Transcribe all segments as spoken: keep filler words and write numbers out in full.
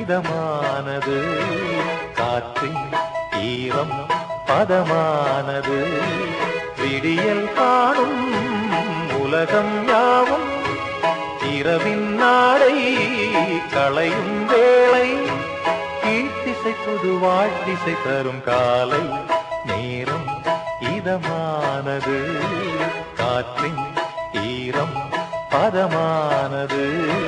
இதமானது, காற்றின் ஈரம் பதமானது, விடியல் காணும் உலகம் யாவும் இரவின் நாடை களையும் வேளை, கீழ்த்திசை புது வாழ்த்திசை தரும் காலை நேரம் இதமானது, காற்றின் ஈரம் பதமானது.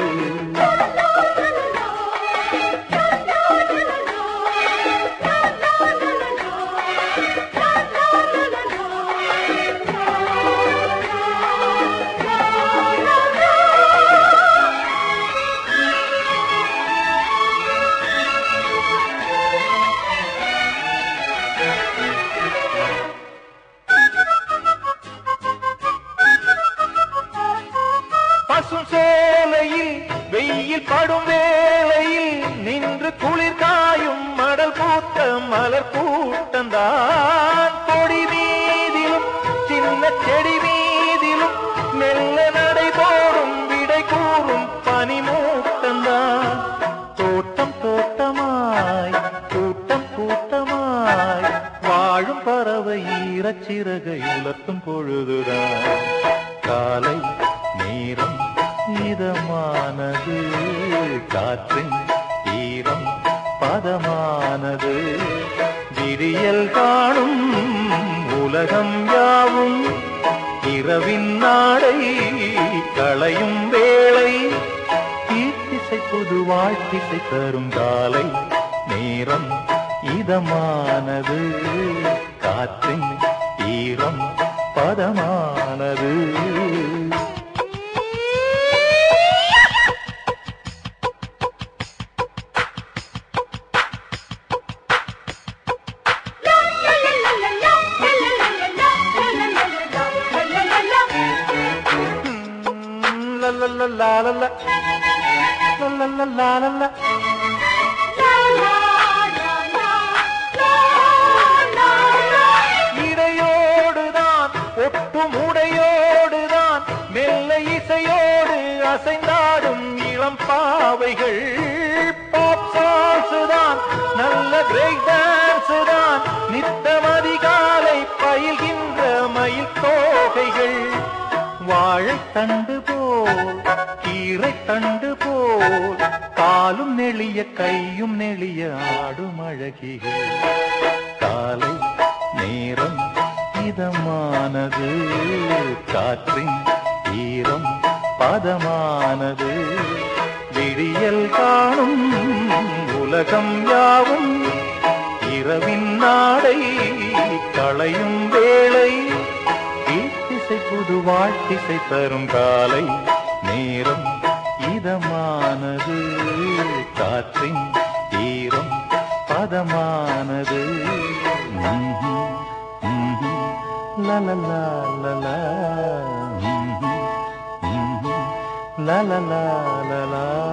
பசும் சேலையில் வெயில் படும் வேளையில் நின்று குளிர் காயும் மடல் பூத்த மலர் கூட்டந்தான், கொடி மீதிலும் சின்ன செடி மீதிலும் மெல்ல நடை போடும் விடை கூறும் பனிமூட்டந்தான், தோட்டம் தோட்டமாய் கூட்டம் கூட்டமாய் வாழும் பறவை ஈரச்சிறகை உலர்த்தும் பொழுதுதான், காலை நேரம் இதமானது, காற்றின் ஈரம் பதமானது, விடியல் காணும் உலகம் யாவும் இரவின் நாடை களையும் வேளை, கீழ்த்திசை புது வாழ்த்திசை தரும் காலை நேரம் இதமானது, காற்றின் ஈரம் பதமானது. La la la la la la la la la la la. இடையோடுதான் ஒட்டும் உடையோடுதான் மெல்ல இசையோடு அசைந்தாடும் இளம் பாவைகள், பாப் சான்சுதான் நல்ல பிரேக் டான்சுதான் நித்தம் அதிகாலை பயில்கின்ற மயில் தோகைகள், வாழைத்தண்டு போல் கீரை தண்டு போல் காலும் நெளிய கையும் நெளிய ஆடும் அழகிகள், காலை நேரம் இதமானது, காற்றின் ஈரம் பதமானது, விடியல் காணும் உலகம் யாவும் இரவின் நாடை களையும் வேளை, கீழ்த்திசை புது வாழ்த்திசை தரும் காலை நேரம் இதமானது, காற்றின் ஈரம் பதமானது. La la la la la la la la la la.